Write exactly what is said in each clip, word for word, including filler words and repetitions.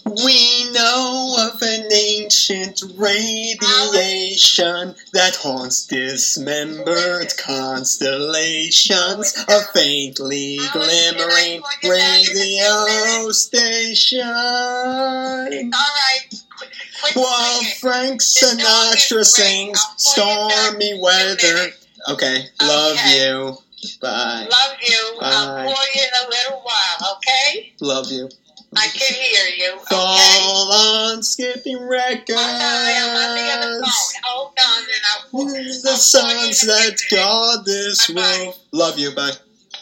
We know of an ancient radiation that haunts dismembered constellations, a faintly glimmering radio station. Alright. While Frank Sinatra sings stormy weather. Okay, love Okay. you. Bye. Love you. Bye. I'll call you in a little while, okay? Love you. I can hear you, okay? Fall on skipping records. I'm sorry, I'm on the other phone. Hold on, and I'll call The I'll call you sons in a that minute. guard this Bye-bye. roof. Love you, bye.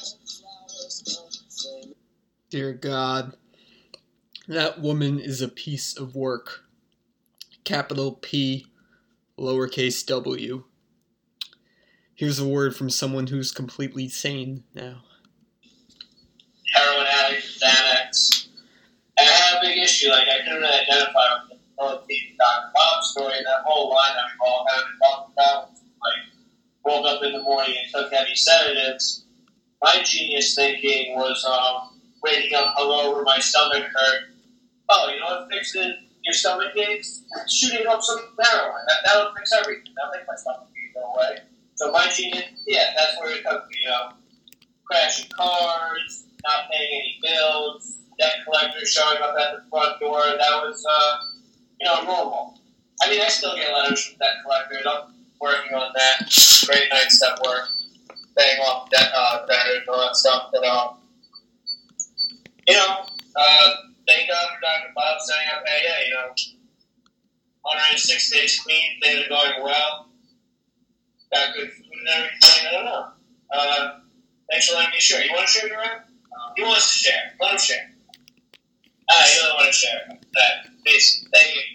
Dear God, that woman is a piece of work. Capital P, lowercase w. Here's a word from someone who's completely sane now. Heroin addict, Xanax. And I had a big issue, like, I couldn't really identify with the Philippine Doctor Bob story, and that whole line that we've all kind of talked about, like, woke up in the morning and took heavy sedatives. My genius thinking was, um, waking up hungover, my stomach hurt. Oh, you know what fixes your stomach aches? Shooting up some heroin. That, that'll fix everything. That'll make my stomach ache go away. So my genius, yeah, that's where it took me, you know. Crashing cars, not paying any bills, debt collectors showing up at the front door. That was, uh, you know, normal. I mean, I still get letters from debt collectors. I'm working on that. Great nights at work. Paying off debt, uh, debtors and all that stuff. But, um, you know, uh, thank God for Doctor Bob setting up A A, you know. one hundred six days clean, things are going well. Got good food and everything. I don't know. Uh, thanks for letting me share. You want to share your around? He wants to share. Let him share. Ah, you don't want to share. That. Peace. Thank you.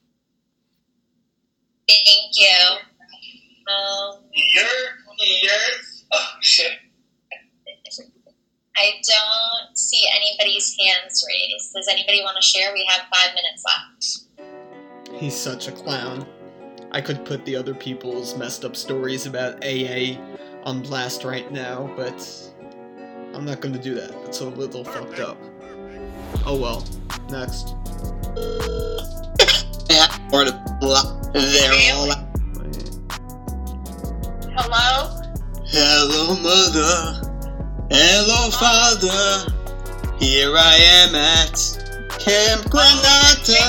Thank you. Um, You're, you're, oh, shit. I don't see anybody's hands raised. Does anybody want to share? We have five minutes left. He's such a clown. I could put the other people's messed up stories about A A on blast right now, but I'm not gonna do that. It's a little fucked up. Oh well. Next. Or the they're all Hello? Hello, mother. Hello, father. Here I am at Camp Granada.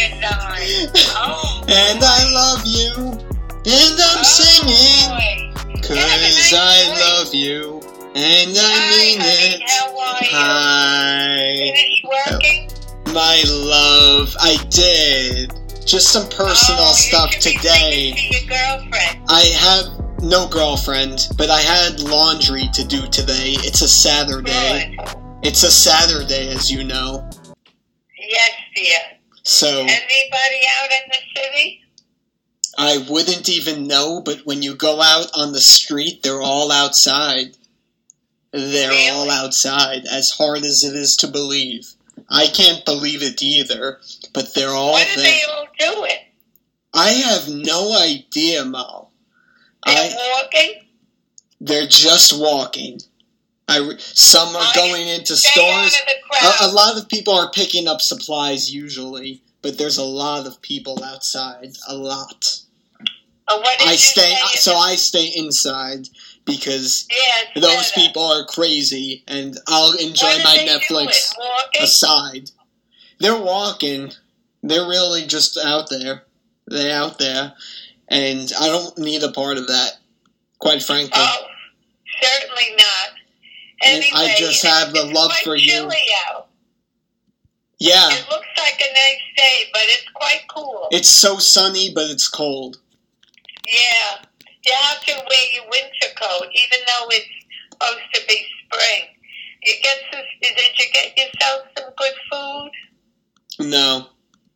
Oh, And I love you. And I'm singing. Cause I love you. And I mean it. How are you? Hi. Finish working? My love, I did. Just some personal Oh, you stuff should be today. speaking to your girlfriend. I have no girlfriend, but I had laundry to do today. It's a Saturday. Good. It's a Saturday, as you know. Yes, dear. So Anybody out in the city? I wouldn't even know, but when you go out on the street, they're all outside. They're Really? all outside, as hard as it is to believe. I can't believe it either, but they're all What are there. they all doing? I have no idea, Mo. They're I, walking? they're just walking. I, re- some are Oh, going into Stay out stores. of the crowd. A, a lot of people are picking up supplies usually, but there's a lot of people outside. A lot. Oh, what did I you stay, say? so I stay inside because Yes, those better. people are crazy, and I'll enjoy What are my they Netflix doing? Walking? aside. They're walking. They're really just out there. They're out there, and I don't need a part of that, quite frankly. Oh, certainly not. And Anyway, I just have the it's love quite for you. chilly out. Yeah, It looks like a nice day, but it's quite cool. it's so sunny, but it's cold. Yeah. You have to wear your winter coat, even though it's supposed to be spring. You get some, did you get yourself some good food? No.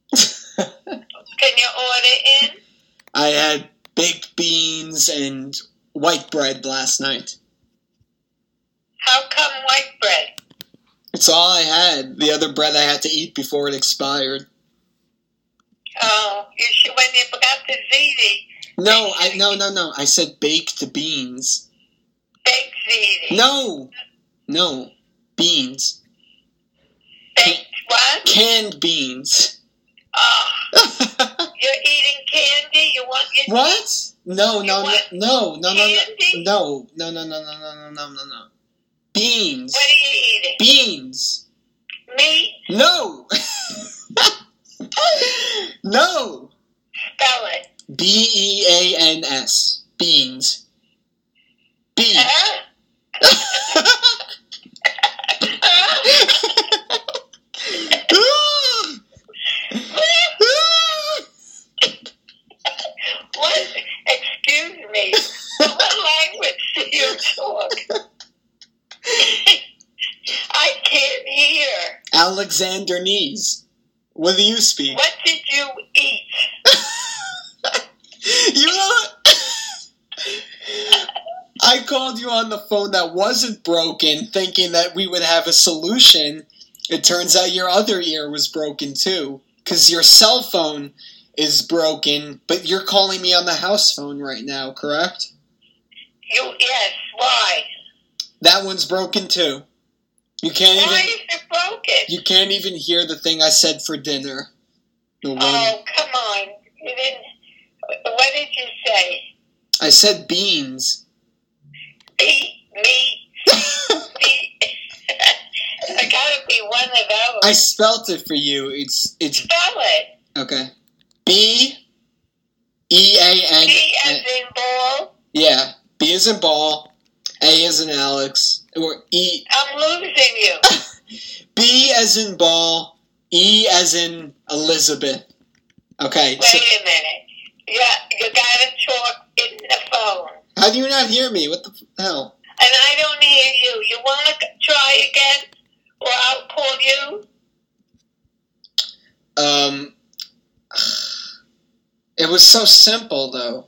Can you order in? I had baked beans and white bread last night. How come white bread? It's all I had. The other bread I had to eat before it expired. Oh, you should, when you got the ziti, No, I no no no. I said baked beans. baked ziti. No, no, beans. Baked What? Canned beans. Oh, you're eating candy? You want your What? No, You no, no, want no, no, no, candy? no, no, no, no, no, no, no, no, no, no. Beans. What are you eating? Beans. Meat? No. No. Spell it. B E A N S. Beans. B. Huh? What? Excuse me. What language do you talk? I can't hear. Alexander Knees. What do you speak? What did you eat? You know what? I called you on the phone that wasn't broken, thinking that we would have a solution. It turns out your other ear was broken too. Because your cell phone is broken, but you're calling me on the house phone right now, correct? You yes. Why? That one's broken too. You can't Why even is it broken? you can't even hear the thing I said for dinner. The one Oh, come on. You didn't. What did you say? I said beans. Beat me. Beat. I gotta be one of those. I spelt it for you. It's it's Spell it. okay. B E A N. B as in ball. Yeah. B as in ball. A as in Alex. Or E. I'm losing you. B as in ball. E as in Elizabeth. Okay. Wait So a minute. Yeah, you gotta talk in the phone. how do you not hear me? What the f- hell? And I don't hear you. You wanna try again? Or I'll call you? Um. It was so simple, though.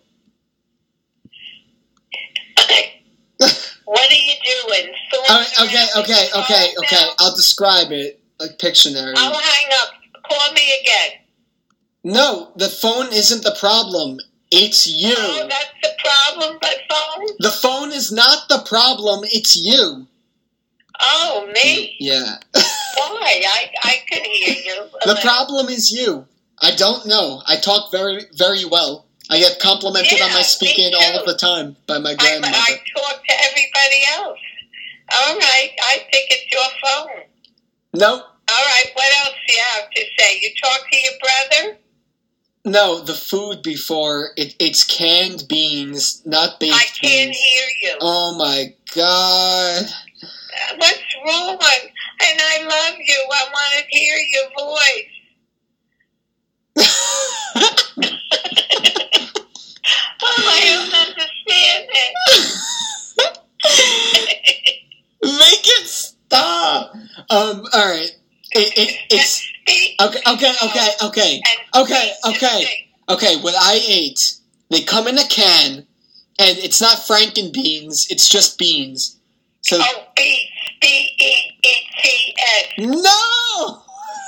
What are you doing? Uh, okay, okay, okay, okay. Now? I'll describe it like Pictionary. I'll hang up. Call me again. No, the phone isn't the problem. It's you. Oh, that's the problem, my phone? The phone is not the problem. It's you. Oh, me? Yeah. Why? I, I can hear you. The problem is you. I don't know. I talk very, very well. I get complimented Yeah, on my me speaking all of too. the time by my I, grandmother. I talk to everybody else. All right, I think it's your phone. No, All right, what else do you have to say? You talk to your brother? no, the food before, it, it's canned beans, not baked I can't beans. hear you. Oh my god. What's wrong? And I love you. I want to hear your voice. Oh, I don't understand it. Make it stop. Um, alright. It, it, it's, Speak okay, okay, okay, okay. and Okay, speak to okay. me. Okay, what I ate, they come in a can, and it's not Franken beans, it's just beans. So, Oh, beets. B E E T S. no!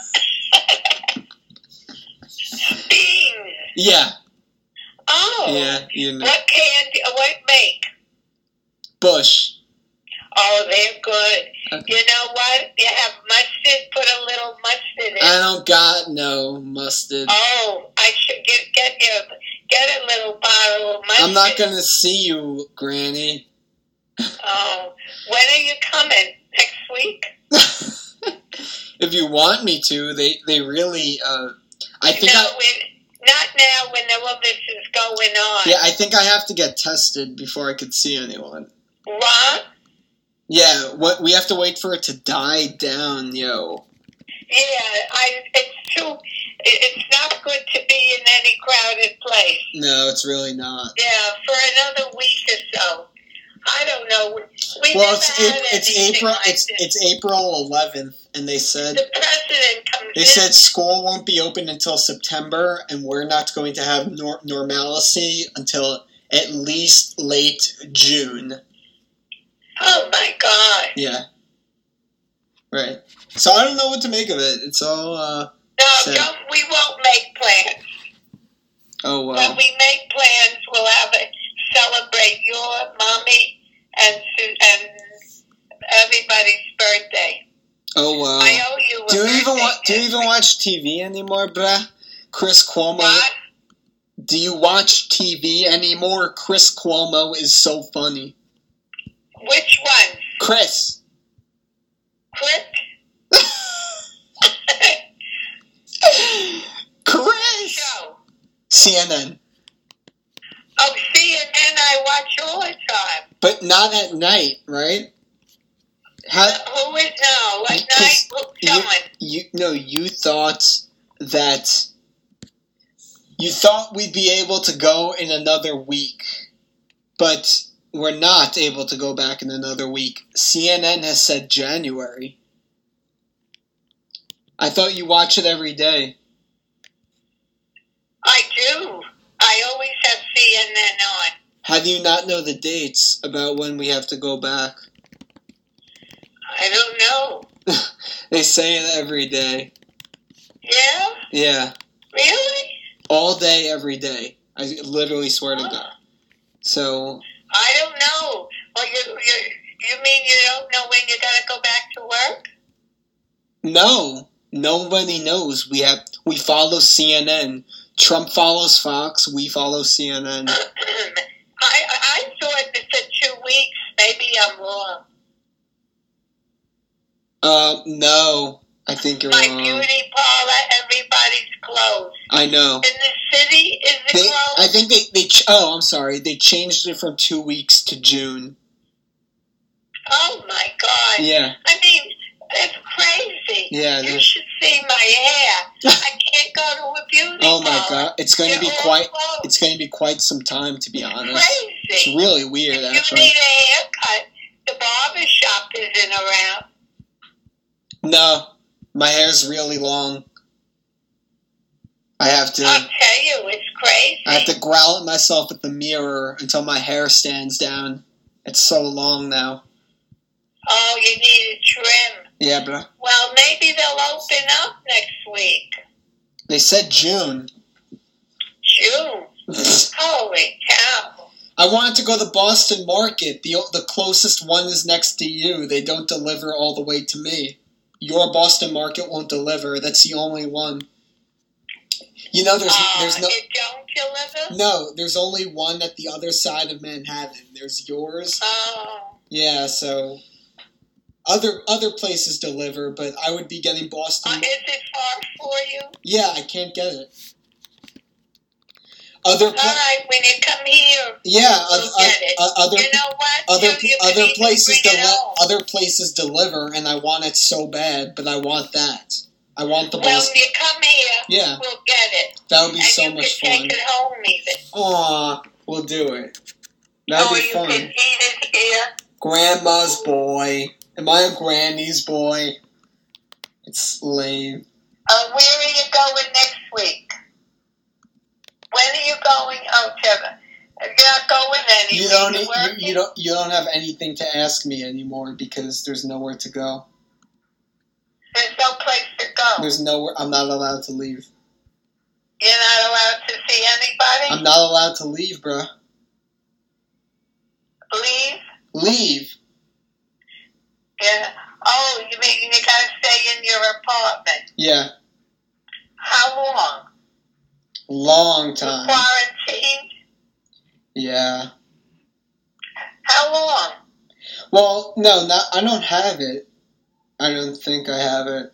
Beans. Yeah, Oh. yeah, you know. What candy? What make? Bush. Oh, they're good. Okay. You know what? You have mustard. Put a little mustard in. I don't got no mustard. Oh, I should get get you get a little bottle of mustard. I'm not gonna see you, Granny. Oh, when are you coming? Next week? If you want me to, they, they really, uh, I think no, I, when, not now. When all this is going on. yeah, I think I have to get tested before I could see anyone. What? Yeah, what, we have to wait for it to die down, yo. Yeah, I. It's too. it- It's not good to be in any crowded place. No, it's really not. Yeah, for another week or so. I don't know. We Well, never it's had April, it's anything April, like it's, this. it's April eleventh, and they said, The president comes they in. said school won't be open until September, and we're not going to have nor- normalcy until at least late June. Oh my God! Yeah. Right. So I don't know what to make of it. It's all, uh, No, Sad. don't. We won't make plans. oh When well. we make plans, we'll have a celebrate your mommy and Su- and everybody's birthday. Oh well. I owe you. Do you even birthday wa- Do you next even week. watch T V anymore, bruh? Chris Cuomo. What? Do you watch T V anymore? Chris Cuomo is so funny. Which one? Chris. Chris? Chris. Show. C N N. Oh, C N N I watch all the time. But not at night, right? How, Who is now? What Because night? Who, you, someone. you no, you thought that you thought we'd be able to go in another week, but we're not able to go back in another week. C N N has said January. I thought you watch it every day. I do. I always have C N N on. How do you not know the dates about when we have to go back? I don't know. They say it every day. Yeah? Yeah. Really? All day, every day. I literally swear to Oh. God. So, I don't know. Well, you, you, you mean you don't know when you gotta go back to work? no. Nobody knows. We have we follow C N N. Trump follows Fox. We follow C N N. I, I thought it said two weeks. Maybe I'm wrong. Uh, no. I think you're My wrong. beauty parlor, everybody's closed. I know. In the city, is it They, closed? I think they, they, ch- oh, I'm sorry. They changed it from two weeks to June. Oh my God. Yeah. I mean, it's crazy. Yeah, You the- should see my hair. I can't go to a beauty Oh my parlor. God. It's going to They're be all quite, closed. it's going to be quite some time, to be honest. It's Crazy. really weird, If you actually. need a haircut, the barber shop isn't around. No. My hair's really long. I have to, I'll tell you, it's crazy. I have to growl at myself at the mirror until my hair stands down. It's so long now. Oh, you need a trim. Yeah, bro. Well, maybe they'll open up next week. They said June. June. Holy cow. I wanted to go to the Boston Market. The the closest one is next to you. They don't deliver all the way to me. Your Boston Market won't deliver. That's the only one. You know, there's uh, there's no It don't deliver? no. There's only one at the other side of Manhattan. There's yours. Oh. Yeah, so other other places deliver, but I would be getting Boston. Uh, is it far for you? Yeah, I can't get it. Other All pla- right, when you come here, yeah, we'll oth- get it. oth- other You know what? other you, you can other even places bring it deli- home. other places deliver, and I want it so bad, but I want that. I want the Well, Boston. when you come here, Yeah, we'll get it. that would be And so you much can fun. take it home even. Aw, we'll do it. That'd or be you fun. can eat it here. Grandma's boy. Am I a granny's boy? It's lame. Uh, where are you going next week? When are you going? Oh, Trevor, you're not going anywhere. You don't. You're You, working? you don't. You don't have anything to ask me anymore because there's nowhere to go. There's no place to go. There's nowhere. I'm not allowed to leave. You're not allowed to see anybody? I'm not allowed to leave, bruh. Leave? Leave. Yeah. Oh, you mean you gotta stay in your apartment? Yeah. How long? Long time. Quarantined? Yeah. How long? Well, no, not. I don't have it. I don't think I have it.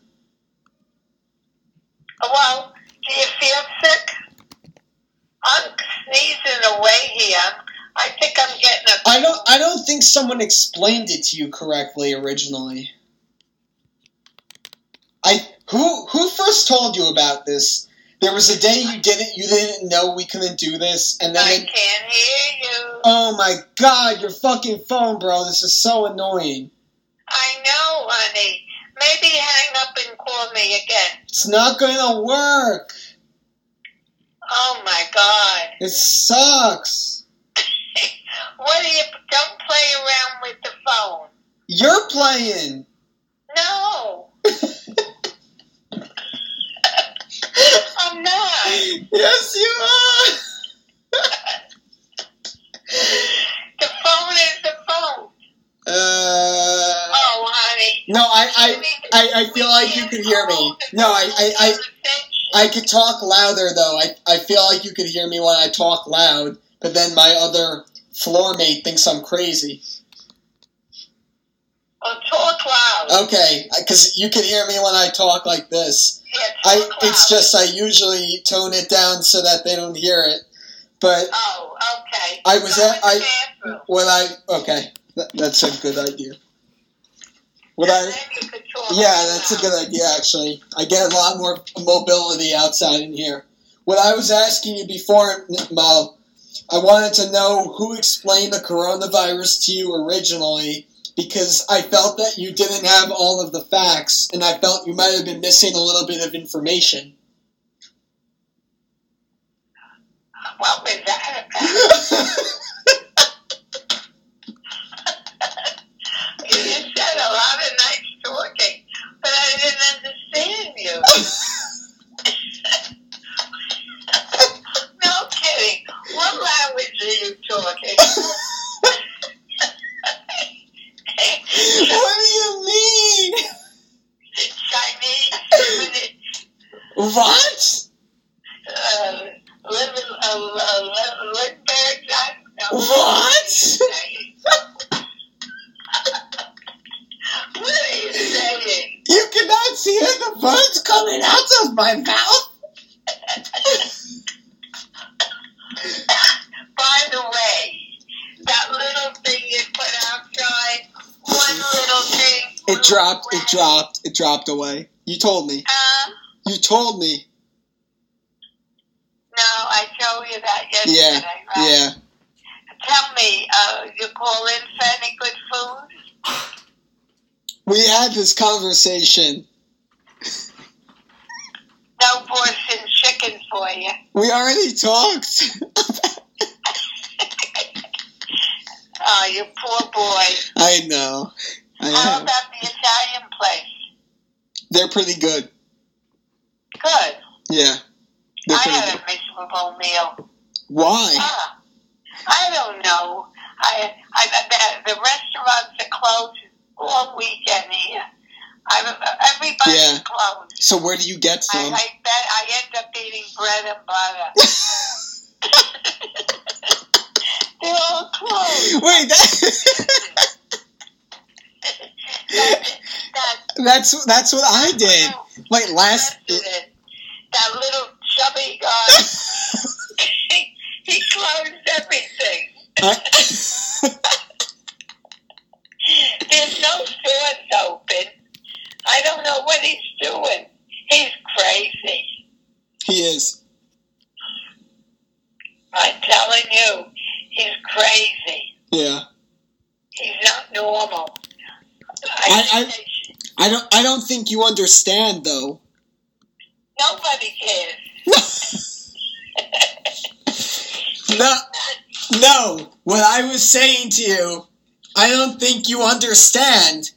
Well, do you feel sick? I'm sneezing away here. I think I'm getting a... I don't. I don't think someone explained it to you correctly originally. I who who first told you about this? There was a day you didn't. You didn't know we couldn't do this, and then. I They, can't hear you. oh my God! Your fucking phone, bro. This is so annoying. I know, honey. Maybe hang up and call me again. It's not gonna work. Oh, my God. It sucks. What do you... Don't play around with the phone. You're playing. No. I'm not. Yes, you are. The phone is the phone. Uh, Oh, honey. No, I, I, I, I feel like you could hear me. No, I, I, I, I could talk louder, though. I, I feel like you could hear me when I talk loud, but then my other floor mate thinks I'm crazy. Oh, talk loud. Okay, because you can hear me when I talk like this. Yeah, talk I, loud. it's just I usually tone it down so that they don't hear it. But Oh, okay. I was Go at in the I bathroom. when I okay, that, that's a good idea. What And I then you could talk yeah, that's a loud. good idea actually. I get a lot more mobility outside in here. What I was asking you before, Mo, I wanted to know who explained the coronavirus to you originally, because I felt that you didn't have all of the facts, and I felt you might have been missing a little bit of information. What was that about? You said a lot of nice talking, but I didn't understand you. No kidding. What language are you talking? What do you mean? Chinese? What? Uh, living, uh, uh, Lindbergh? I don't know. What? What are you saying? You cannot see the birds coming out of my mouth? By the way, that little thing you put outside, one little thing. It dropped, away. it dropped, it dropped away. You told me. Uh, You told me. no, I told you that yesterday, Yeah, right? yeah. Tell me, uh, you call in for any good food? We had this conversation. No Boston chicken for you. We already talked. Oh, you poor boy. I know. I How am. about the Italian place? They're pretty good. Good. Yeah. They're I pretty had good. a miserable meal. Why? Ah, I don't know. I, I the, the restaurants are closed all weekend here. I, everybody's Yeah. closed. So where do you get I, some? I bet I end up eating bread and butter. They're all closed. Wait, that, That, that, that's that's what I did. Wait, last. president, that little chubby guy, he, he closed everything. I, There's no stores open. I don't know what he's doing. He's crazy. he is. I'm telling you, he's crazy. Yeah. He's not normal. I- think I- they should- I don't. I don't think you understand, though. nobody cares. No, no. What I was saying to you, I don't think you understand.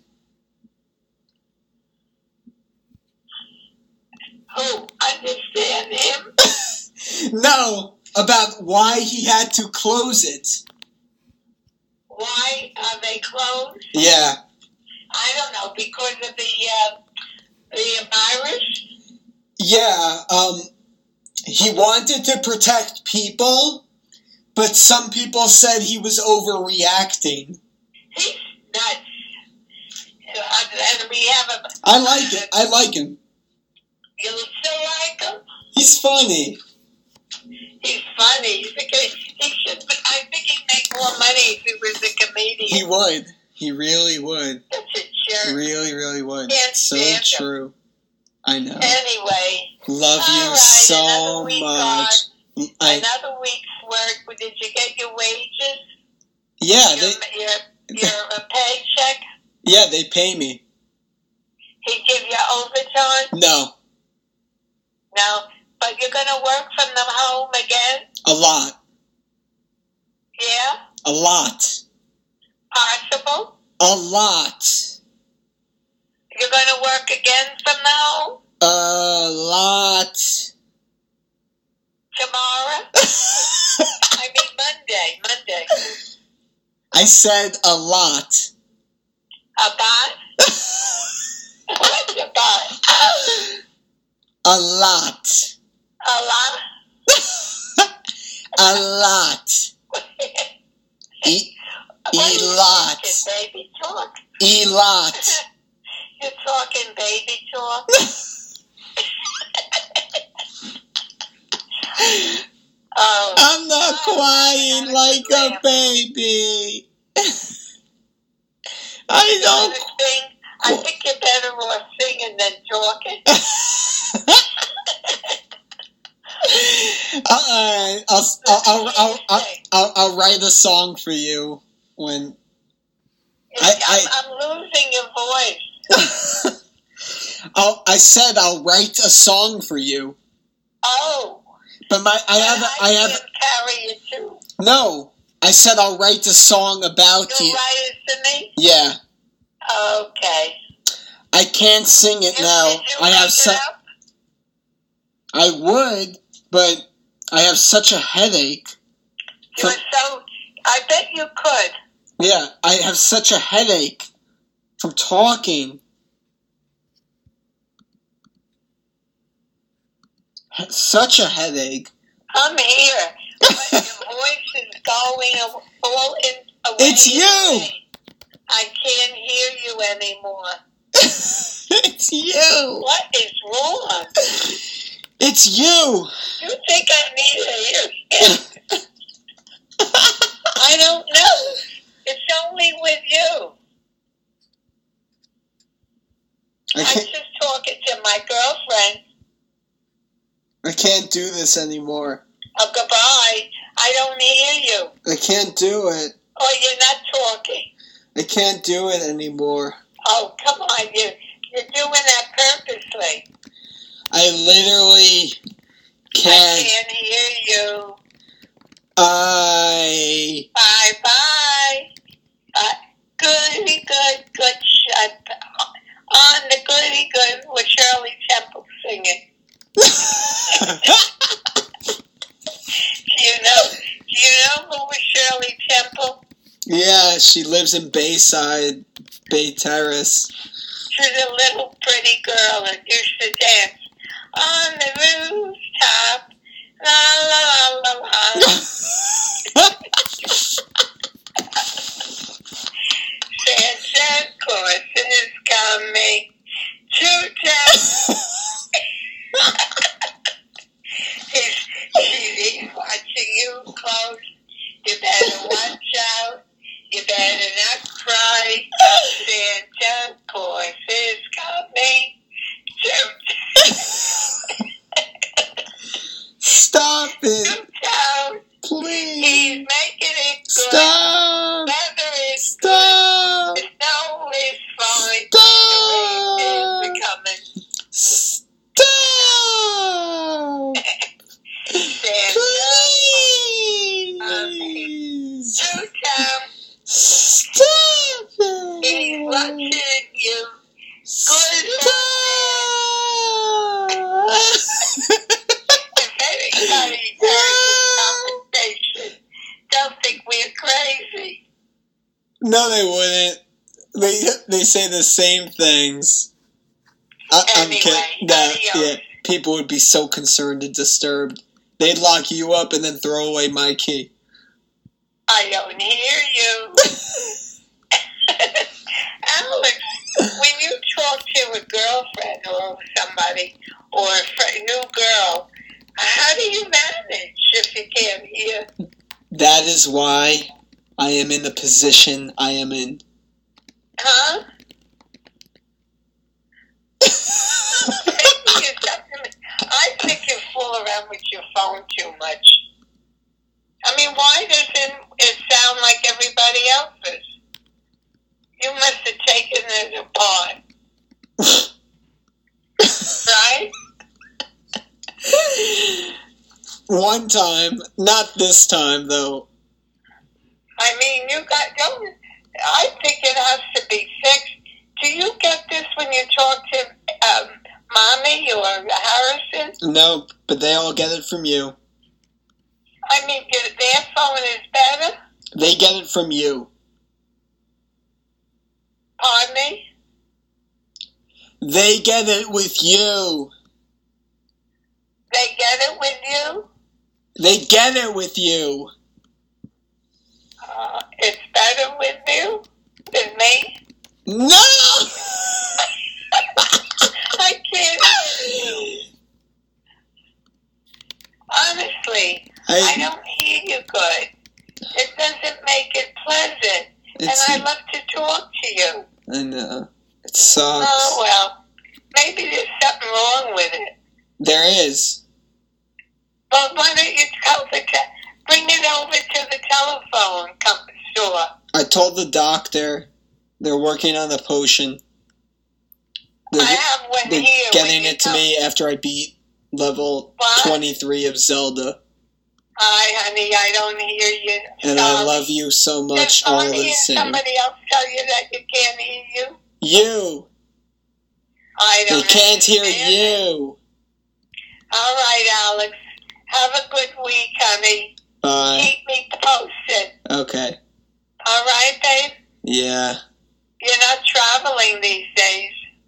Who understand him? No, about why he had to close it. Why are they closed? Yeah. I don't know, because of the uh, the virus. Yeah. Um, he wanted to protect people, but some people said he was overreacting. He's nuts. Uh, and we have a. I like it. I like him. You still like him? He's funny. He's funny. He's a good, he should. I think he'd make more money if he was a comedian. He would. He really would. Such a jerk. Really, really would. Can't So stand him. true. I know. Anyway, Love all you right, so another week much. on, I, another week's work. Did you get your wages? yeah, your, they, your your uh, paycheck? yeah, they pay me. He give you overtime? No, No, but you're gonna work from the home again? a lot. Yeah, A lot. possible. A lot. You're gonna work again from the home A lot. tomorrow? I mean Monday. Monday. I said a lot. A bot? What's a bot? A lot. A lot? A lot. E- What are e you lot. talking, baby talk? E lot. You're talking baby talk? Oh, I'm not Oh, crying I like a laugh. baby. I you don't. wanna sing? I think you're better off singing than talking. Alright, I'll, I'll, I'll, I'll, I'll, Sing. I'll, I'll write a song for you when. I- I'm, I'm losing your voice. I'll, I said I'll write a song for you, Oh, but my I have I I have can't carry you too. no. I said I'll write a song about You'll you. write it to me? Yeah, Okay. I can't sing it You- now. Did you I have make su- it up? I would, but I have such a headache. You were so. I bet you could. Yeah, I have such a headache from talking. H- Such a headache. Come here. But your voice is going a- all in away. It's you! I can't hear you anymore. It's you. What is wrong? It's you. You think I need a ear? I don't know. It's only with you. I I'm can't. just talking to my girlfriend. I can't do this anymore. Oh, goodbye. I don't hear you. I can't do it. Oh, you're not talking. I can't do it anymore. Oh, come on. You, you're doing that purposely. I literally I can't. can't hear you. I. Bye-bye. Uh, goody good, good shut. On the goody good with Shirley Temple singing. Do you know? Do you know who was Shirley Temple? Yeah, she lives in Bayside, Bay Terrace. She's a little pretty girl that used to dance on the rooftop. La la la la la. Santa Claus is coming to town. he's, he's watching you close. You better watch out. You better not cry. Santa Claus is coming to Stop it, town. please. He's making it good. Stop. Weather is Stop. good. The snow is fine. Stop. The rain is coming. Stop. Santa Please. to town. Stop He's it. watching you. Stop. If anybody heard this conversation, they'll think we're crazy. No, they wouldn't. They they say the same things. I, I'm Anyway, kidding. No, adios. yeah, people would be so concerned and disturbed. They'd lock you up and then throw away my key. I don't hear you. Alex, when you talk to a girlfriend or somebody or a fr- new girl, how do you manage if you can't hear? That is why I am in the position I am in. Huh? Maybe it's up to me. I think you fool around with your phone too much. I mean, why doesn't it sound like everybody else's? You must have taken it apart. Right? One time, not this time though. I mean, you got, don't, I think it has to be fixed. Do you get this when you talk to um, Mommy or Harrison? No, but they all get it from you. I mean, their their phone is better? They get it from you. Pardon me? They get it with you. They get it with you? They get it with you. Uh, it's better with you than me? No! I can't. Honestly, I, I don't hear you good. It doesn't make it pleasant. It's, and I love to talk to you. I know. It sucks. Oh, well. Maybe there's something wrong with it. There is. Well, why don't you tell the te- bring it over to the telephone company store? I told the doctor they're working on the potion. They're, I have one they're here. getting Will it to you me after I beat level What? twenty-three of Zelda. Hi, honey, I don't hear you. And I Sorry. love you so much Just all let the me hear same. somebody else tell you that you can't hear you. You! I They don't can't hear understand it. you! All right, Alex. Have a good week, honey. Bye. Keep me posted. Okay. All right, babe? Yeah. You're not traveling these days.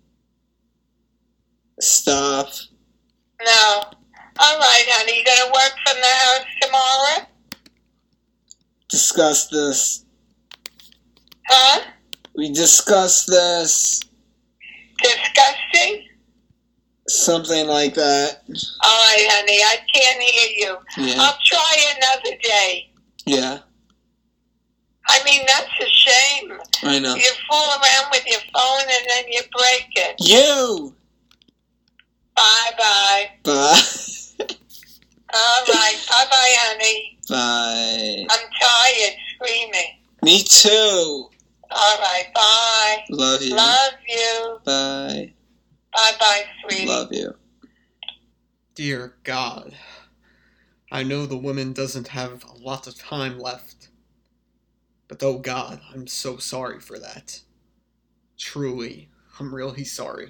Stop. No. All right, honey. You going to work from the house tomorrow? Discuss this. Huh? We discussed this. Disgusting? Something like that. All right, honey. I can't hear you. Yeah. I'll try another day. Yeah. I mean, that's a shame. I know. You fool around with your phone and then you break it. You! Bye-bye. Bye. All right. Bye-bye, honey. Bye. I'm tired screaming. Me too. All right. Bye. Love you. Love you. Bye. Bye-bye, sweetie. Love you. Dear God. I know the woman doesn't have a lot of time left. But oh God, I'm so sorry for that. Truly, I'm really sorry.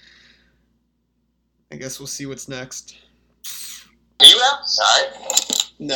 I guess we'll see what's next. Are you outside? No.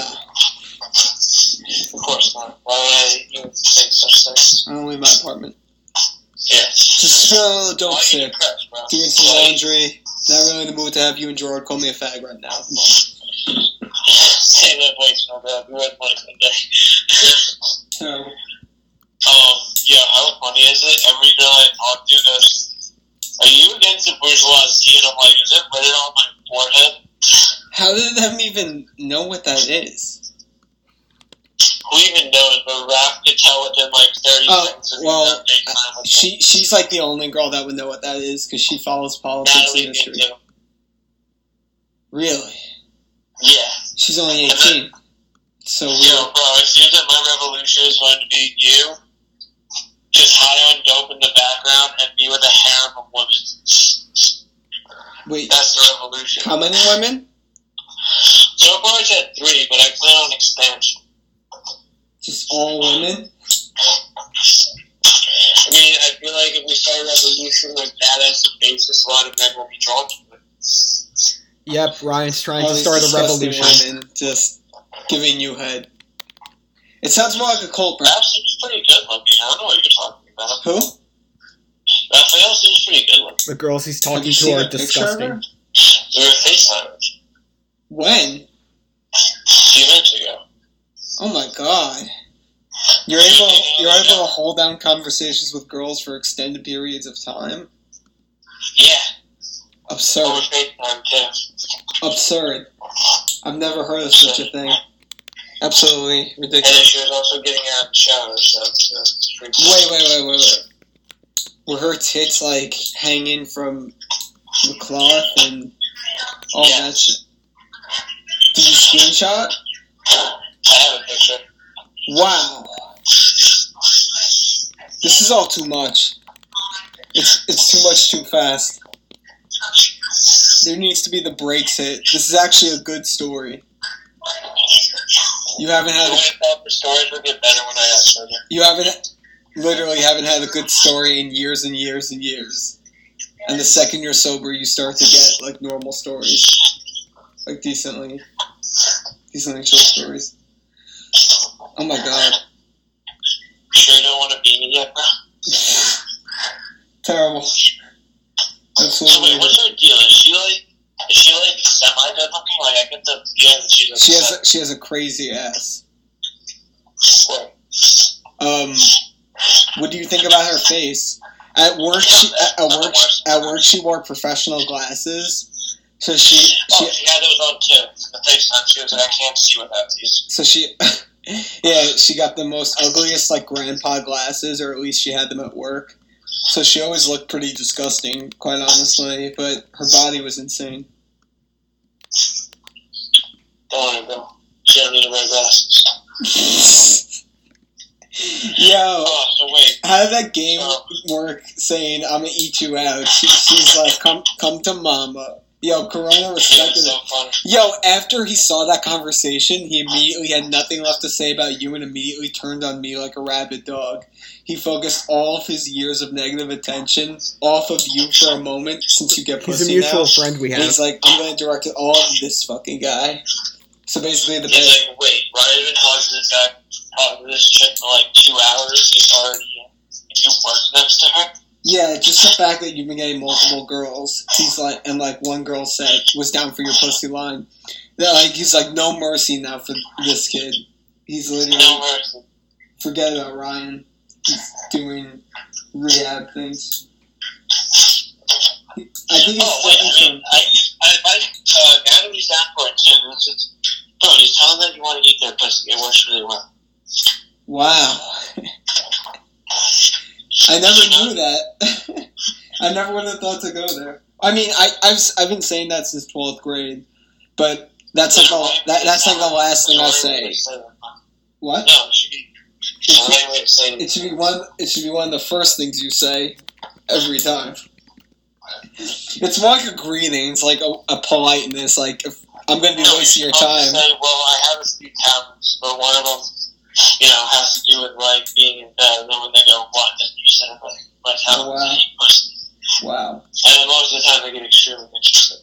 Of course not. Why would I even think such things? I don't leave my apartment. Yeah. Just uh, don't Why are you sit. depressed, bro? Doing some laundry. Not really in the mood to have you and Gerard call me a fag right now. Come on. Say that voice, no doubt. We read money one day. Terrible. Um, yeah, how funny is it? Every girl I talk to goes, are you against the bourgeoisie? And I'm like, is it written on my forehead? How did them even know what that is? Who even knows? But Raph could tell within like thirty Oh, seconds. if he's well, done big time with She she's like the only girl that would know what that is because she follows politics Natalie and did history. too. Really? Yeah. She's only eighteen. So Yo, weird. bro, it seems that my revolution is going to be you, just high on dope in the background, and me with a harem of women. Wait, That's the revolution. how many women? So far it's at three, but I plan on expansion. Just all women? I mean, I feel like if we start a revolution like that as the basis, a lot of men will be drawn to it. Yep, Ryan's trying All to these start a disgusting revolution. women just giving you head. It sounds more like a cult, bro. Raph seems pretty good looking. I don't know what you're talking about. Who? Raphael seems pretty good looking. The girls he's Have talking you to seen are a picture of disgusting. her? We were FaceTimers When? a few minutes ago. Oh my god. You're able you're able to hold down conversations with girls for extended periods of time? Yeah. Absurd. Over FaceTime too. Absurd. I've never heard of such a thing. Absolutely And then ridiculous. she was also getting out of the shower, so it's pretty cool. Wait, wait, wait, wait, wait. Were her tits like hanging from the cloth and all Yeah. that shit? Did you screenshot? I have a picture. Wow. This is all too much. It's it's too much too fast. There needs to be the brakes hit. This is actually a good story. You haven't had I a, thought the stories would get better when I got sober. you haven't literally haven't had a good story in years and years and years. And the second you're sober, you start to get like normal stories, like decently, decently short stories. Oh my god. Sure you don't want to be me yet, bro? Terrible. So Absolutely. wait, what's her deal? Is she like, is she like semi-good looking? Like I get the feeling that she doesn't. She has a, she has a crazy ass. What? Um, what do you think about her face? At work, she at, at work at work she wore professional glasses, so she she Oh, she had those on too. The FaceTime. She was like, I can't see without these. so she yeah she got the most ugliest like grandpa glasses, or at least she had them at work. So she always looked pretty disgusting, quite honestly. But her body was insane. Don't worry, bro. She don't need to wear glasses. Yo, Oh, so wait. how did that game Oh. work? Saying I'm gonna eat you out. She, she's like, come come to mama. Yo, Corona Yeah, respected it's so it. funny. Yo, after he saw that conversation, he immediately had nothing left to say about you and immediately turned on me like a rabid dog. He focused all of his years of negative attention off of you for a moment since you get He's a pussy mutual now. friend we And have. he's like, I'm going to direct it all at this fucking guy. So basically, the He's best. like, wait, Ryan been talking to this guy, talking to this chick for like two hours, and he's already, you work next to her? Yeah, just the fact that you've been getting multiple girls. He's like, and like one girl said was down for your pussy line. That like he's like, no mercy now for this kid. He's literally No mercy. forget about Ryan. He's doing rehab things. I think he's Oh, wait, I mean, I, I, I, uh, Natalie's down for it too. It's just, bro, just tell them that you want to eat their pussy. It works really well. wow. I never knew that. I never would have thought to go there. I mean, I, I've I've been saying that since twelfth grade, but that's like the that, that's like the last thing I say. What? No, it should be. It should, the right way to say it should be one. It should be one of the first things you say every time. It's more like a greeting. It's like a, a politeness. Like if I'm going to be No, wasting your you're supposed to time. Say, well, I have a few talents, but one of them, you know, has to do with like being in bed. And then when they go, what? Then you said like, my talent Oh, wow. is eating pussy. Wow. And then most of the time they get extremely interested.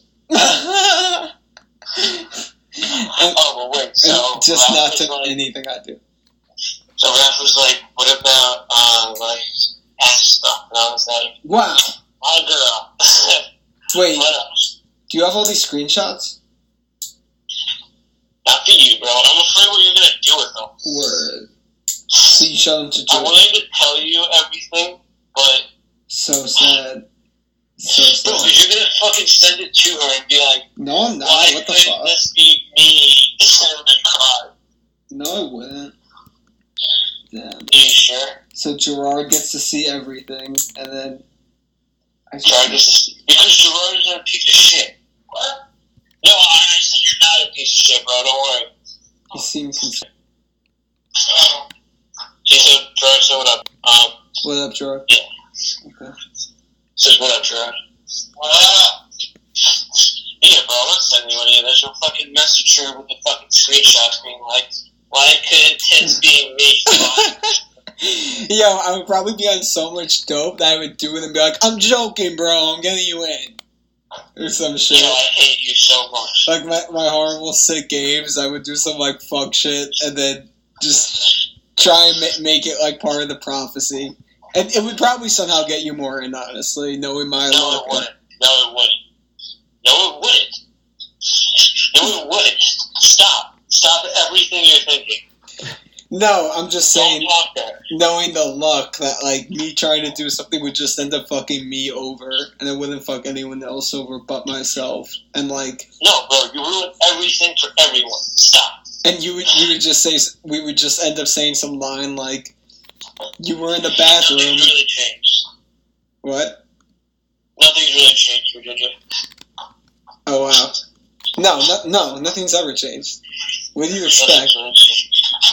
And- Oh, but wait, so and just Ralph not was to like, anything I do. So Ralph was like, what about uh, like ass stuff? And I was like, Wow. my girl. Wait, What else? do you have all these screenshots? Not for you, bro. I'm afraid what you're gonna do with them. Word. So you show them to I Joe. wanted to tell you everything, but So sad. So bro, sad. because you're gonna fucking send it to her and be like, No, I'm not. why What the couldn't fuck? this be me? And then cry. No, I wouldn't. Damn. Are you sure? So Gerard gets to see everything, and then I Gerard just is because Gerard is a piece of shit. What? No, I, I said you're not a piece of shit, bro. Don't worry. he seemed concerned. Um, he said, Gerard, so what up? Um, What up, Gerard? Yeah. Okay. says, what up, Gerard? What up? Yeah, bro, I'm not sending you any of this. You'll fucking message her with the fucking screenshots being like, why couldn't tits being me? Yo, I would probably be on so much dope that I would do it and be like, I'm joking, bro. I'm getting you in. Or some shit. You know, I hate you so much. Like my, my horrible sick games, I would do some like fuck shit and then just try and ma- make it like part of the prophecy. And it would probably somehow get you more in, honestly, knowing my No, luck. it wouldn't. No, it wouldn't. No, it wouldn't. No, it wouldn't. Stop. Stop everything you're thinking. No, I'm just Don't saying, talk there. knowing the luck that like me trying to do something would just end up fucking me over, and it wouldn't fuck anyone else over but myself. And like, No, bro, you ruined everything for everyone. Stop. and you would you would just say we would just end up saying some line like, you were in the bathroom. Nothing's really changed. What? Nothing's really changed, Virginia. Oh wow. No, no, no, nothing's ever changed. What do you expect? Nothing's really changed.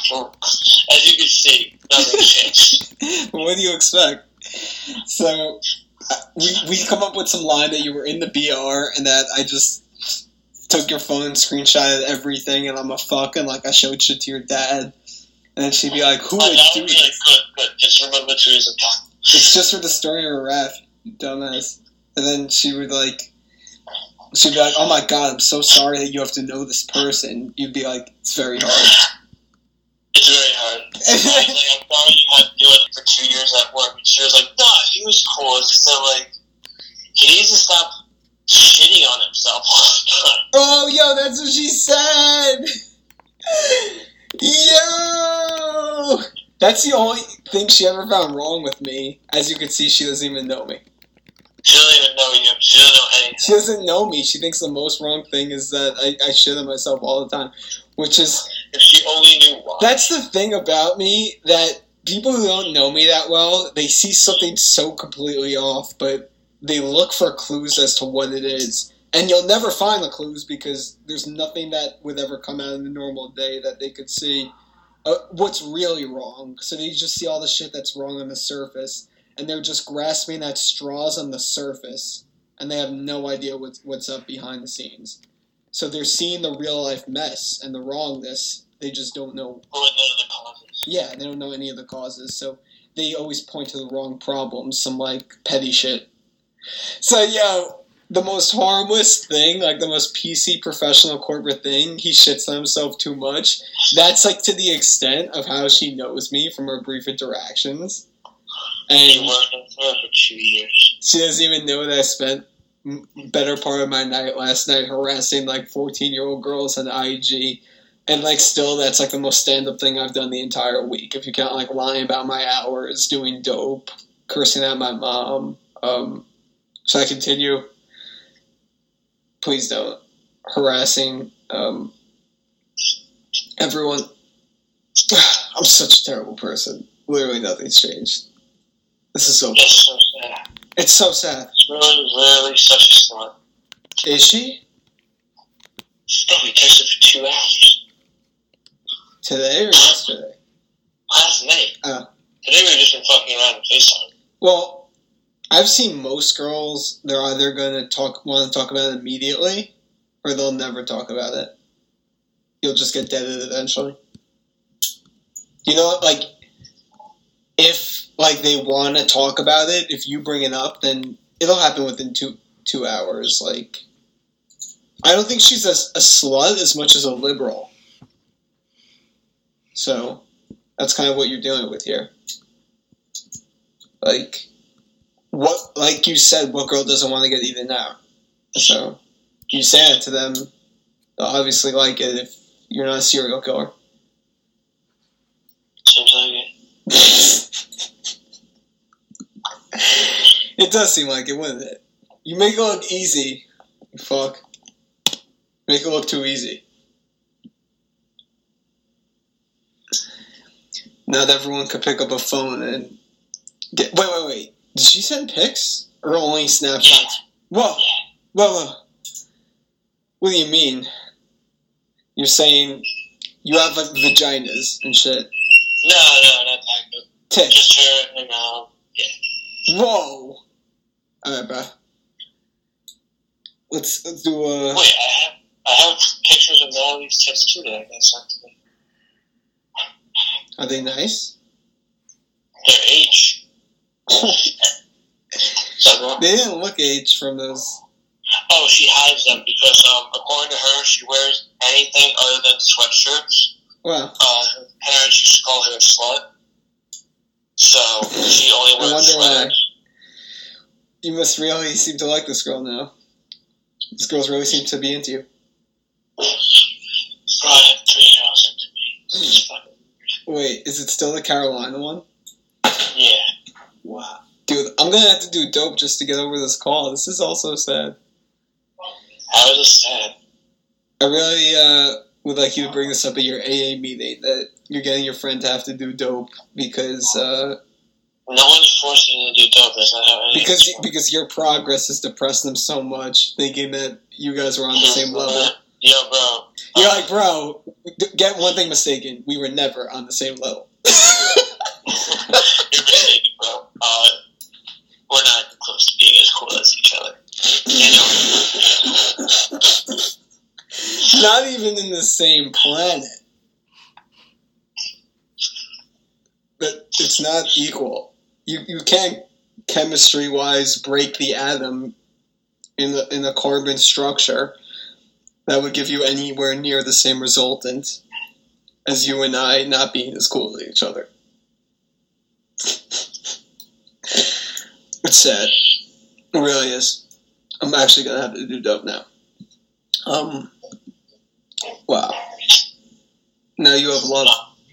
As you can see, nothing's changed. What do you expect? So, uh, we we come up with some line that you were in the B R and that I just took your phone and screenshotted everything and I'm a fuck and like I showed shit to your dad. And then she'd be like, who Oh, would that do would be like, this? good, good. Just remember two years of time. It's just for the story of a rap, you dumbass. And then she would like, she'd be like, oh my god, I'm so sorry that you have to know this person. You'd be like, it's very hard. It's very hard. It's like, I'm sorry you had to do it for two years at work, and she was like, "No, he was cool. It's just that like he needs to stop shitting on himself all the time." Oh, yo, that's what she said! Yo! That's the only thing she ever found wrong with me. As you can see, she doesn't even know me. She doesn't even know you. She doesn't know anything. She doesn't know me. She thinks the most wrong thing is that I, I shit on myself all the time. Which is... If she only knew why. That's the thing about me, that people who don't know me that well, they see something so completely off, but they look for clues as to what it is. And you'll never find the clues because there's nothing that would ever come out in a normal day that they could see uh, what's really wrong. So they just see all the shit that's wrong on the surface, and they're just grasping at straws on the surface, and they have no idea what's, what's up behind the scenes. So they're seeing the real-life mess and the wrongness. They just don't know. Or none of the causes. Yeah, they don't know any of the causes, so they always point to the wrong problems, some, like, petty shit. So, yo, the most harmless thing, like the most P C professional corporate thing, he shits on himself too much. That's, like, to the extent of how she knows me from our brief interactions. And She worked with her for two years. she doesn't even know that I spent m- better part of my night last night harassing, like, fourteen-year-old girls on I G. And, like, still, that's, like, the most stand-up thing I've done the entire week. If you count, like, lying about my hours, doing dope, cursing at my mom. Um, should I continue? Please don't. Harassing um, everyone. I'm such a terrible person. Literally nothing's changed. This is so... It's so sad. It's so sad. It's really, really such a slut. Is she? Oh, we texted for two hours. Today or yesterday? Last night. Oh. Today we were just been fucking around on FaceTime. Well, I've seen most girls, they're either going to talk, want to talk about it immediately, or they'll never talk about it. You'll just get deaded eventually. You know, like, if, like, they want to talk about it, if you bring it up, then it'll happen within two two hours. Like, I don't think she's a, a slut as much as a liberal. So, that's kind of what you're dealing with here. Like, what, like you said, what girl doesn't want to get eaten out? So, you say it to them, they'll obviously like it if you're not a serial killer. Seems like it. It does seem like it, wouldn't it? You make it look easy, you fuck. Make it look too easy. Not everyone could pick up a phone and get... Wait, wait, wait. Did she send pics? Or only Snapshots? Whoa! Whoa, whoa. What do you mean? You're saying you have, like, vaginas and shit. No, no, not that good. Tits. Just her and, um, yeah. Whoa! Alright, bro. Let's, let's do a... Wait, I have, I have pictures of Natalie's tits too that I got sent to me. Are they nice? They're H. So, They didn't look aged from those. oh, she hides them because, um, according to her, she wears anything other than sweatshirts. Wow. Uh, her parents used to call her a slut. So, she only I wears wonder why. sweaters. You must really seem to like this girl now. This girl's really seems to be into you. Brought it three hours into me. It's fucking Wait, is it still the Carolina one? yeah. Wow. Dude, I'm gonna have to do dope just to get over this call. This is all so sad. How is it sad? I really uh, would like you to bring this up at your A A meeting, that you're getting your friend to have to do dope because uh, No one's forcing you to do dope. That's not how it because is. because your progress has depressed them so much, thinking that you guys were on the same level. Yo, bro. You're uh, like, bro, d- get one thing mistaken. We were never on the same level. You're mistaken, bro. Uh, we're not even close to being as cool as each other. You know? Not even in the same planet. But it's not equal. You you can't chemistry wise break the atom in the in a carbon structure that would give you anywhere near the same resultant as you and I not being as cool as each other. It's sad. It really is. I'm actually gonna have to do dope now. Um. Wow. Now you have love.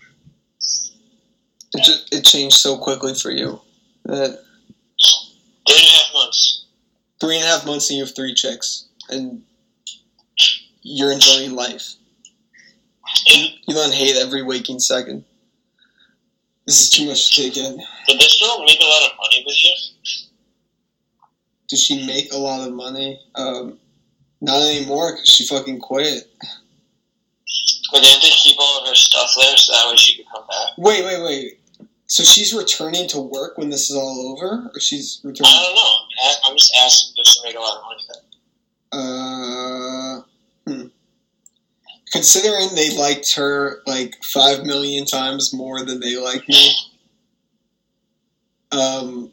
It just, it changed so quickly for you. That Three and a half months. three and a half months and you have three chicks, and you're enjoying life. Yeah. You don't hate every waking second. This is too much to take in. Did this girl make a lot of money with you? Does she make a lot of money? Um, not anymore, because she fucking quit. But didn't they keep all of her stuff there so that way she could come back? Wait, wait, wait. So she's returning to work when this is all over? Or she's I returning? don't know. I- I'm just asking, does she make a lot of money then? Uh, hmm. Considering they liked her like five million times more than they like me, um,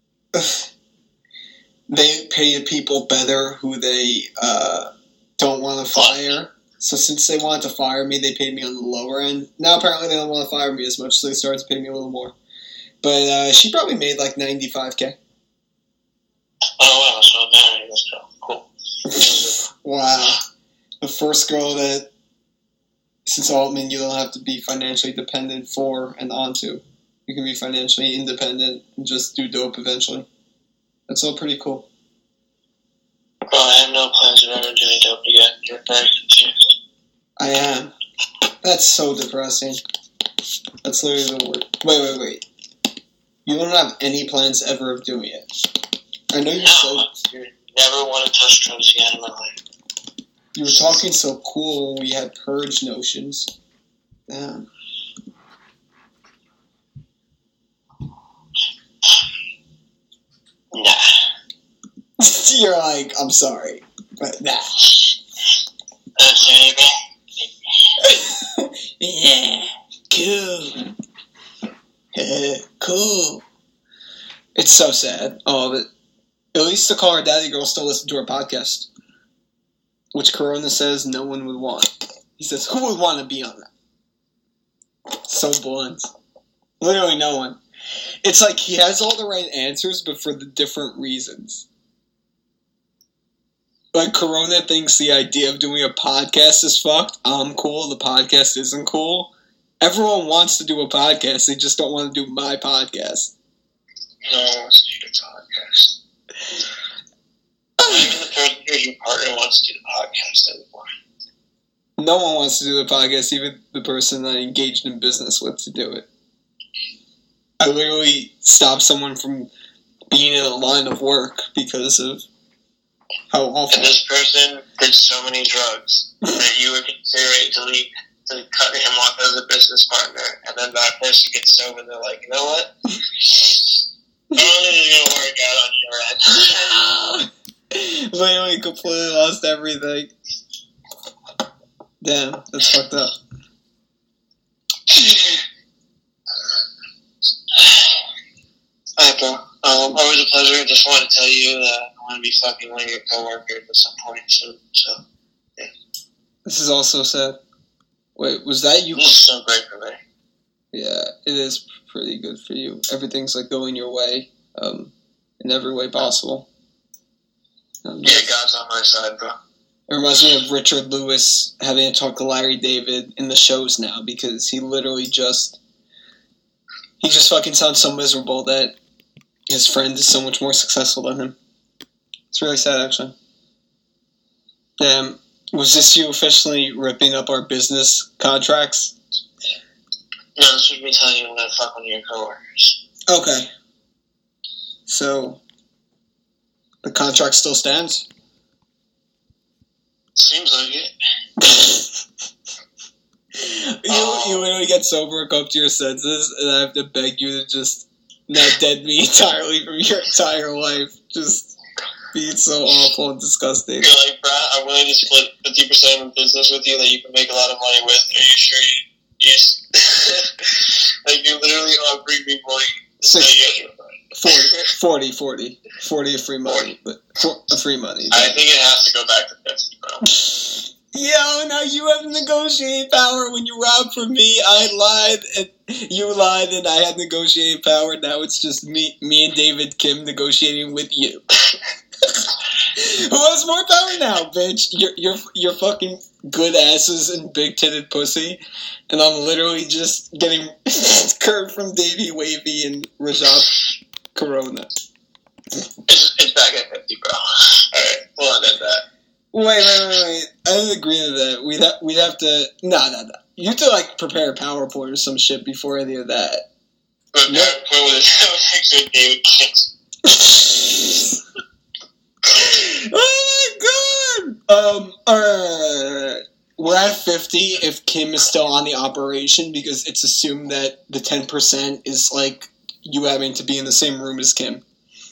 they pay the people better who they uh, don't want to fire. So since they wanted to fire me, they paid me on the lower end. Now apparently they don't want to fire me as much, so they started to pay me a little more. But uh, she probably made like ninety-five K. Oh, wow. So married this girl. Cool. Wow. The first girl that, since Altman, you don't have to be financially dependent for and onto. You can be financially independent and just do dope eventually. That's all pretty cool. Well, I have no plans of ever doing dope again. You're very confused. I am. That's so depressing. That's literally the word. Wait, wait, wait. You don't have any plans ever of doing it. I know you No, said I never want to touch drugs again in my life. you were talking so cool when we had purge notions. Damn. Nah. You're like, I'm sorry, but nah. Uh, sorry, man. Yeah, cool. Cool. It's so sad, all of it. At least the Call Her Daddy girl still listens to our podcast, which Corona says no one would want. He says, who would want to be on that? So blunt. Literally no one. It's like he has all the right answers, but for the different reasons. Like, Corona thinks the idea of doing a podcast is fucked. I'm cool, the podcast isn't cool. Everyone wants to do a podcast, they just don't want to do my podcast. No one wants to do your podcast. Even the person who's your partner wants to do the podcast anymore. No one wants to do the podcast, even the person I engaged in business with to do it. I literally stopped someone from being in a line of work because of how awful. And this person did so many drugs that you would consider it to leave, to cut him off as a business partner, and then that person gets sober and they're like, you know what? I don't think it's gonna work out on your end. Literally completely lost everything. Damn, that's fucked up. Alright, bro. Um, always a pleasure. Just wanted to tell you that I want to be fucking one of your coworkers at some point soon. So, yeah. This is also sad. Wait, was that you? This is so great for me. Yeah, it is pretty good for you. Everything's like going your way, um, in every way possible. Um, Yeah, God's on my side, bro. It reminds me of Richard Lewis having to talk to Larry David in the shows now because he literally just he just fucking sounds so miserable that his friend is so much more successful than him. It's really sad, actually. Damn, was this you officially ripping up our business contracts? No, this was me telling you I'm gonna fuck one of your coworkers. Okay. So, the contract still stands? Seems like it. you, you literally get sober, come to your senses, and I have to beg you to just not dead me entirely from your entire life. Just being so awful and disgusting. You're like, Brad, I'm willing to split fifty percent of the business with you that you can make a lot of money with. Are you sure you... you like, you're literally offering me money. Six, forty, forty, forty. forty of free money. But for, free money. I think it has to go back to fifty, bro. Yo, now you have negotiating power. When you robbed from me, I lied and You lied and I had negotiating power. Now it's just me, me and David Kim negotiating with you. Who has more power now, bitch? You're, you're, you're fucking good asses and big-titted pussy, and I'm literally just getting curved from Davey Wavy and Rajat Corona. It's, it's back at fifty, bro. Alright, we'll end at that. Wait, wait, wait, wait. I didn't agree to that. We'd, ha- we'd have to... No, no, no. You have to, like, prepare a PowerPoint or some shit before any of that. But no. PowerPoint with a picture of David Kim. Oh my god! Um, alright. We're at fifty if Kim is still on the operation because it's assumed that the ten percent is, like, you having to be in the same room as Kim.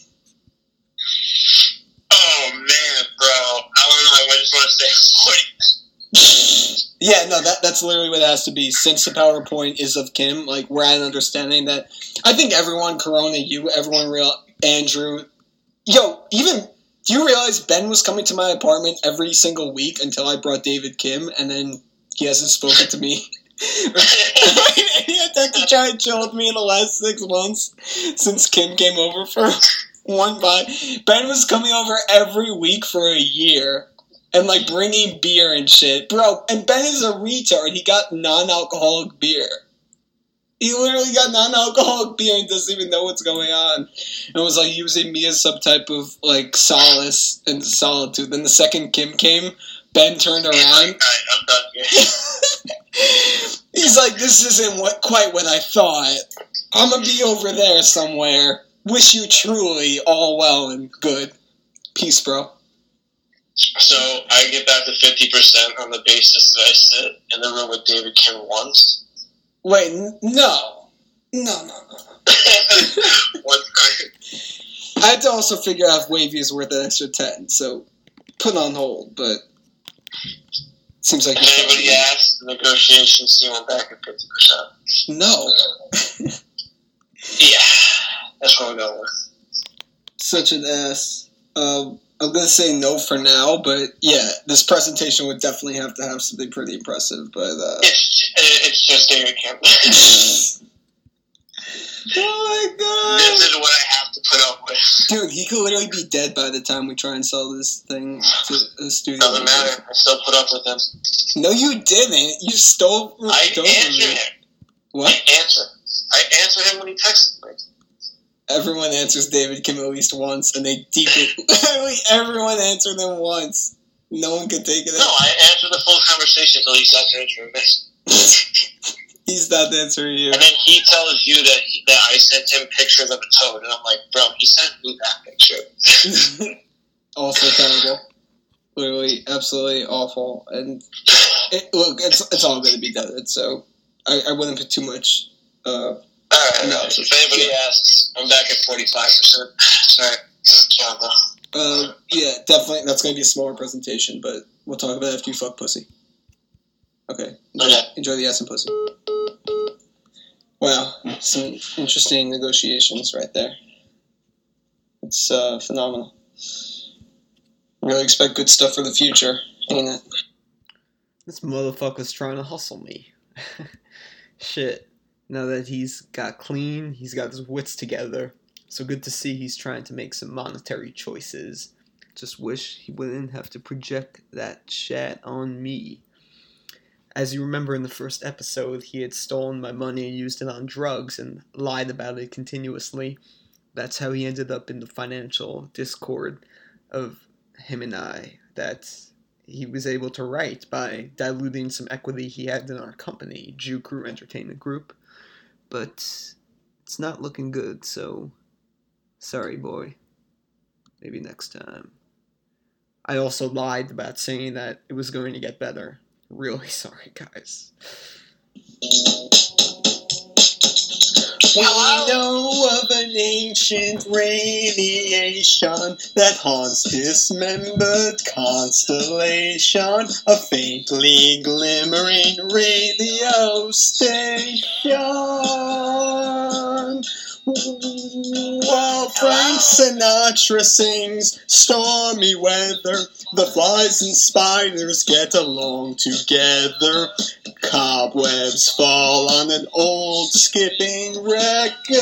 Oh man, bro. I don't know. I just want to say forty. Yeah, no, that that's literally what it has to be. Since the PowerPoint is of Kim, like, we're at an understanding that I think everyone, Corona, you, everyone, real Andrew, yo, even, do you realize Ben was coming to my apartment every single week until I brought David Kim, and then he hasn't spoken to me? He had to try and chill with me in the last six months since Kim came over for one bite. Ben was coming over every week for a year. And, like, bringing beer and shit. Bro, and Ben is a retard. He got non-alcoholic beer. He literally got non-alcoholic beer and doesn't even know what's going on. And was, like, using me as some type of, like, solace and solitude. Then the second Kim came, Ben turned around. Alright, I'm done here. He's like, this isn't what quite what I thought. I'm gonna be over there somewhere. Wish you truly all well and good. Peace, bro. So, I get back to fifty percent on the basis that I sit in the room with David Kim once. Wait, n- no. No, no, no. One time. I had to also figure out if Wavy is worth an extra ten, so put on hold, but seems like... If anybody asks, the negotiations seem on back at fifty percent. No. Yeah, that's what we're going with. Such an ass. Um... I'm going to say no for now, but yeah, this presentation would definitely have to have something pretty impressive, but... Uh... It's, it's just David Kim. Oh my god! This is what I have to put up with. Dude, he could literally be dead by the time we try and sell this thing to the studio. Doesn't matter, I still put up with him. No, you didn't. You stole... I stole answer from me. him. What? I answer. I answer him when he texts me. Everyone answers David Kim at least once, and they deep it. Literally everyone answered them once. No one could take it. No, I answer the full conversation until he stops answering me. He's not answering you. And then he tells you that he, that I sent him pictures of a toad, and I'm like, bro, he sent me that picture. Also terrible. Literally, absolutely awful. And it, look, it's it's all going to be done. So I, I wouldn't put too much. Uh, Alright, No, so if anybody asks, I'm back at forty-five percent. Sorry. Yeah, no. uh, yeah, definitely. That's going to be a smaller presentation, but we'll talk about it after you fuck pussy. Okay. Enjoy, Okay. enjoy the ass and pussy. Wow, some interesting negotiations right there. It's uh, phenomenal. Really expect good stuff for the future, ain't it? This motherfucker's trying to hustle me. Shit. Now that he's got clean, he's got his wits together. So good to see he's trying to make some monetary choices. Just wish he wouldn't have to project that chat on me. As you remember in the first episode, he had stolen my money and used it on drugs and lied about it continuously. That's how he ended up in the financial discord of him and I. That he was able to write by diluting some equity he had in our company, Jew Crew Entertainment Group. But it's not looking good, so sorry, boy. Maybe next time. I also lied about saying that it was going to get better. Really sorry, guys. We know of an ancient radiation that haunts dismembered constellation, a faintly glimmering radio station. While Frank Sinatra sings stormy weather, the flies and spiders get along together. Cobwebs fall on an old skipping record.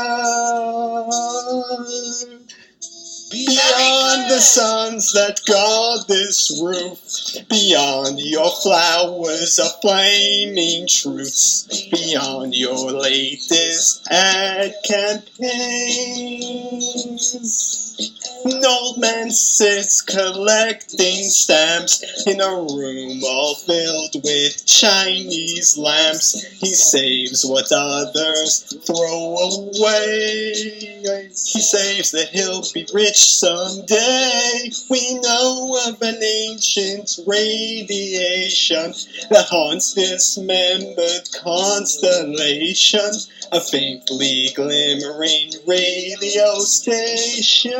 Beyond the suns that guard this roof, beyond your flowers of flaming truths, beyond your latest ad campaigns. An old man sits collecting stamps in a room all filled with Chinese lamps. He saves what others throw away. He saves that he'll be rich someday. We know of an ancient radiation that haunts dismembered constellation, a faintly glimmering radio station.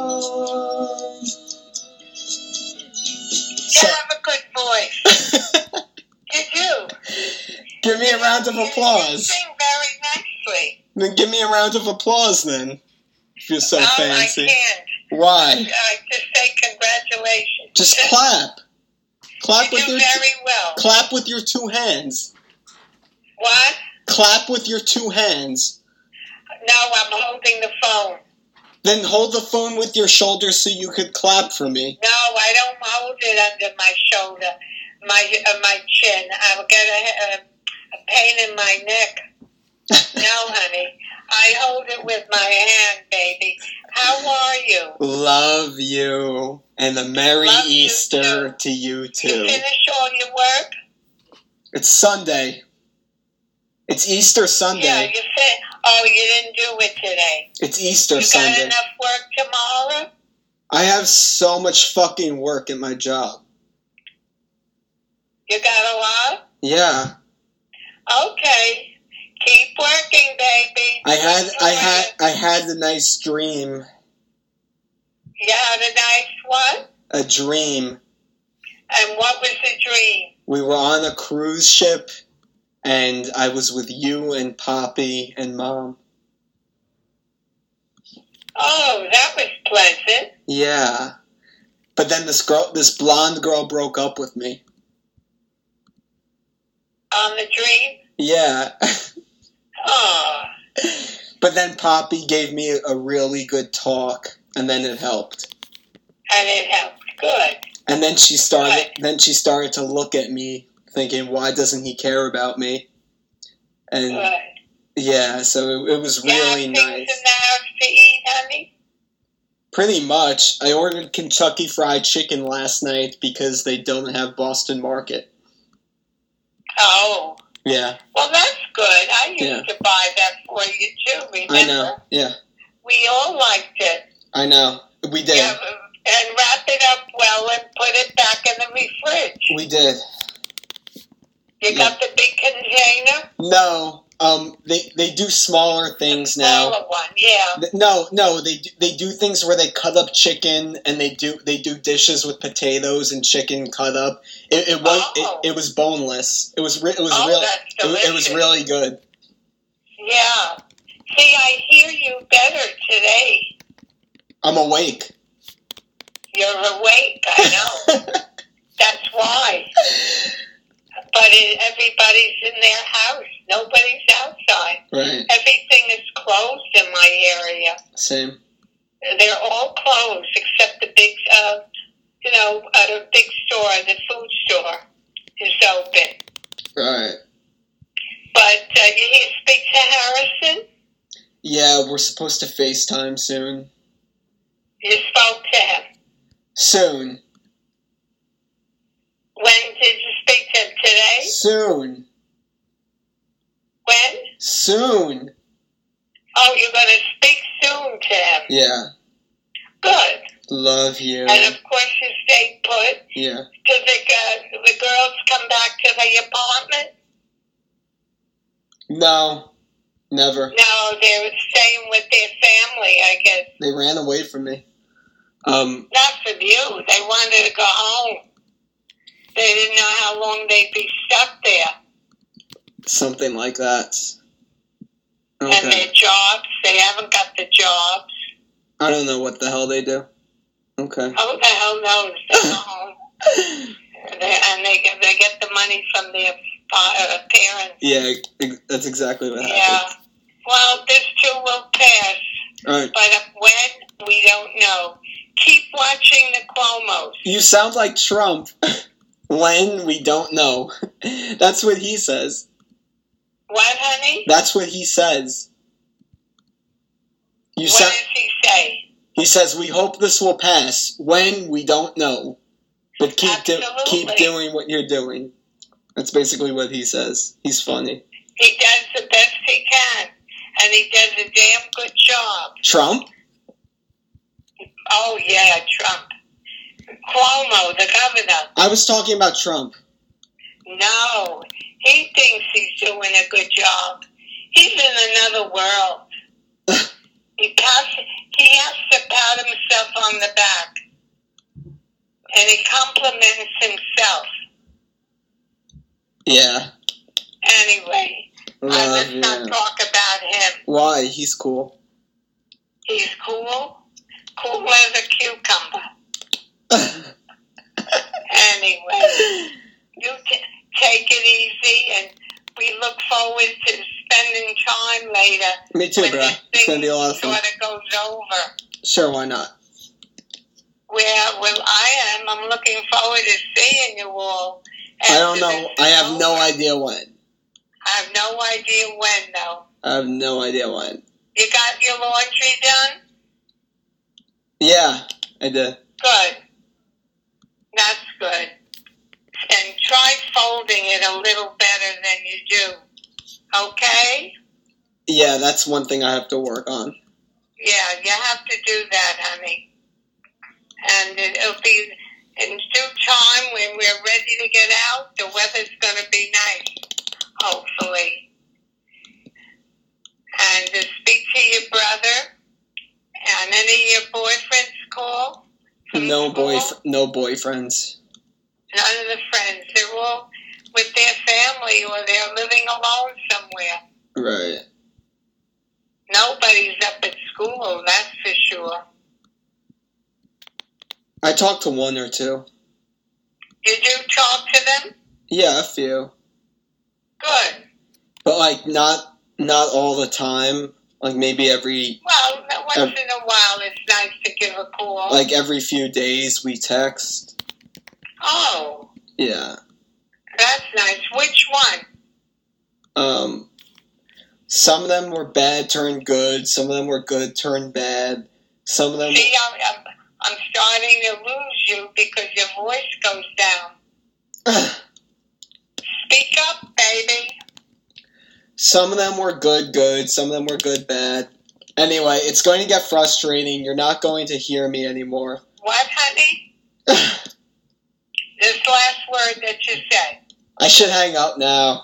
You have a good voice. You do. Give me a round of You- You applause. sing very nicely. Then give me a round of applause then. If you're so oh, fancy. I can't. Why? I just say congratulations. Just clap. Clap You with do your very well. clap with your two hands. What? Clap with your two hands. No, I'm holding the phone. Then hold the phone with your shoulder so you could clap for me. No, I don't hold it under my shoulder, my uh, my chin. I'll get a, a, a pain in my neck. No, honey. I hold it with my hand, baby. How are you? Love you. And a Merry Love you Easter too. to you You too. finish all your work? It's Sunday. It's Easter Yeah, Sunday. you fin- Oh, you didn't do it today. It's Easter You got Sunday. enough work tomorrow? I have so much fucking work at my job. You got a lot? Yeah. Okay. Keep working, baby. I had I Enjoy had it. I had a nice dream. You had a nice what? A dream. And what was the dream? We were on a cruise ship and I was with you and Poppy and Mom. Oh, that was pleasant. Yeah. But then this girl this blonde girl broke up with me. On the dream? Yeah. Oh, But then Poppy gave me a really good talk and then it helped. and it helped. Good. And then she started Right. then she started to look at me thinking, why doesn't he care about me? And Good. yeah, so it, it was You have really things nice. in the house to eat, honey? Pretty much. I ordered Kentucky Fried Chicken last night because they don't have Boston Market. Oh, Yeah, well, that's good. I used Yeah. to buy that for you, too, remember? I know. Yeah, We all liked it. I know. We did. Yeah, and wrap it up well and put it back in the fridge. We did. You got the big container? No, um, they they do smaller things now. Smaller one, yeah. Th- No, no, they do, they do things where they cut up chicken and they do they do dishes with potatoes and chicken cut up. It, it was Oh. it, it was boneless. It was re- it was Oh, real. that's It, wa- it was delicious. really good. Yeah. See, I hear you better today. I'm awake. You're awake, I know. That's why. But it, everybody's in their house. Nobody's outside. Right. Everything is closed in my area. Same. They're all closed except the big, uh, you know, uh, the big store, the food store is open. Right. But uh, you here speak to Harrison? Yeah, we're supposed to FaceTime soon. You spoke to him. Soon. When did you speak to him? Today? Soon. When? Soon. Oh, you're going to speak soon to him. Yeah. Good. Love you. And of course you stay put. Yeah. Do the, uh, the girls come back to the apartment? No. Never. No, they were staying with their family, I guess. They ran away from me. Um, Not from you. They wanted to go home. They didn't know how long they'd be stuck there. something like that. Okay. And their jobs, they haven't got the jobs. I don't know what the hell they do. Okay. Who the hell knows? They're not home. They, and they get, they get the money from their uh, parents. Yeah, ex- that's exactly what Yeah. happened. Well, this too will pass. All right. But when, we don't know. Keep watching the Cuomos. You sound like Trump. When we don't know. That's what he says. What, honey? That's what he says. You What sa- does he say? He says, we hope this will pass. When we don't know. But keep do- Absolutely. keep doing what you're doing. That's basically what he says. He's funny. He does the best he can. And he does a damn good job. Trump? Oh, yeah, Trump. Cuomo, the governor. I was talking about Trump. No, he thinks he's doing a good job. He's in another world. he, pass, he has to pat himself on the back. And he compliments himself. Yeah. Anyway, uh, Love let's not you. talk about him. Why? He's cool. He's cool. Cool as a cucumber. Anyway, you t- take it easy, and we look forward to spending time later. Me too, when bro. this It's thing gonna be a lot of fun. sort of goes over. Sure, why not? Where, well, I am. I'm looking forward to seeing you all. I don't after know. this I is have no over. idea when. I have no idea when, though. I have no idea when. You got your laundry done? Yeah, I did. Good. That's good. And try folding it a little better than you do. Okay? Yeah, that's one thing I have to work on. Yeah, you have to do that, honey. And it, it'll be in due time when we're ready to get out. The weather's going to be nice, hopefully. And to speak to your brother and any of your boyfriends call. from No school. boy, no boyfriends. None of the friends. They're all with their family or they're living alone somewhere. Right. Nobody's up at school, that's for sure. I talked to one or two. Did you talk to them? Yeah, a few. Good. But like not not all the time. Like maybe every Well, once Um, in a while it's nice to give a call. like every few days we text. Oh, Yeah. that's nice. Which one? Um some of them were bad turned good, some of them were good turned bad. Some of them See, I'm, I'm, I'm starting to lose you because your voice goes down. Speak up, baby. Some of them were good good, some of them were good bad. Anyway, it's going to get frustrating. You're not going to hear me anymore. What, honey? This last word that you said. I should hang up now.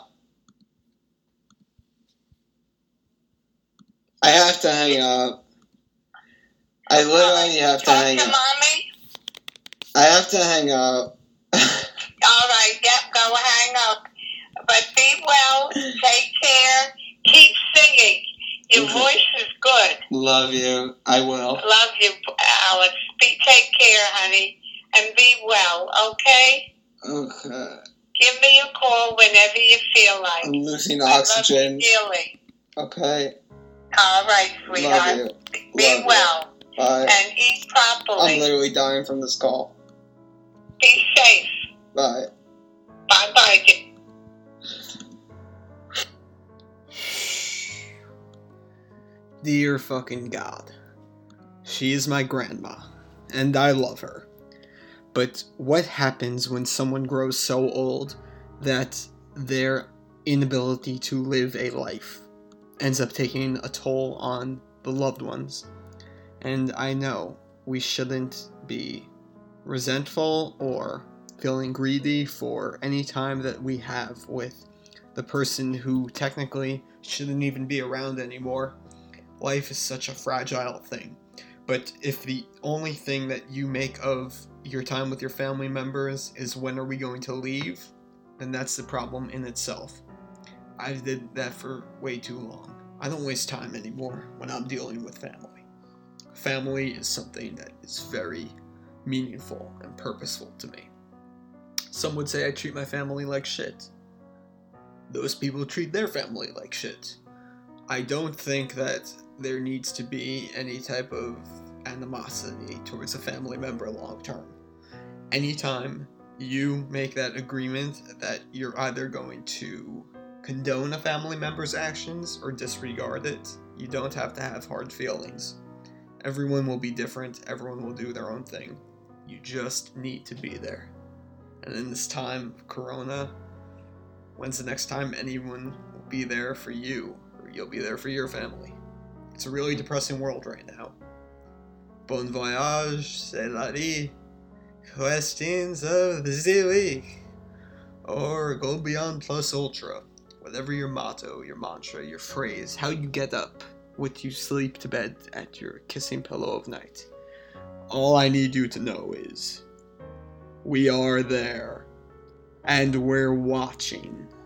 I have to hang up. I literally have to Talk hang to up. mommy. I have to hang up. All right, yep, go hang up. But be well, take care, keep singing. Your Okay. voice is good. Love you. I will. Love you, Alex. Be, take care, honey, and be well, okay? Okay. Give me a call whenever you feel like. I'm losing I oxygen. love you dearly. Okay. All right, Love sweetheart. you. Be Love you. well Bye. and eat I'm properly. literally dying from this call. Be safe. Bye. Bye-bye. Dear fucking God. She is my grandma, and I love her. But what happens when someone grows so old that their inability to live a life ends up taking a toll on the loved ones? And I know we shouldn't be resentful or feeling greedy for any time that we have with the person who technically shouldn't even be around anymore. Life is such a fragile thing. But if the only thing that you make of your time with your family members is when are we going to leave, then that's the problem in itself. I did that for way too long. I don't waste time anymore when I'm dealing with family. Family is something that is very meaningful and purposeful to me. Some would say I treat my family like shit. Those people treat their family like shit. I don't think that there needs to be any type of animosity towards a family member long term. Anytime you make that agreement that you're either going to condone a family member's actions or disregard it, you don't have to have hard feelings. Everyone will be different, everyone will do their own thing. You just need to be there. And in this time of Corona, when's the next time anyone will be there for you, or you'll be there for your family? It's a really depressing world right now. Bon voyage, c'est la vie. Questions of the week. Or go beyond plus ultra. Whatever your motto, your mantra, your phrase, how you get up, what you sleep to bed at your kissing pillow of night. All I need you to know is, we are there, and we're watching.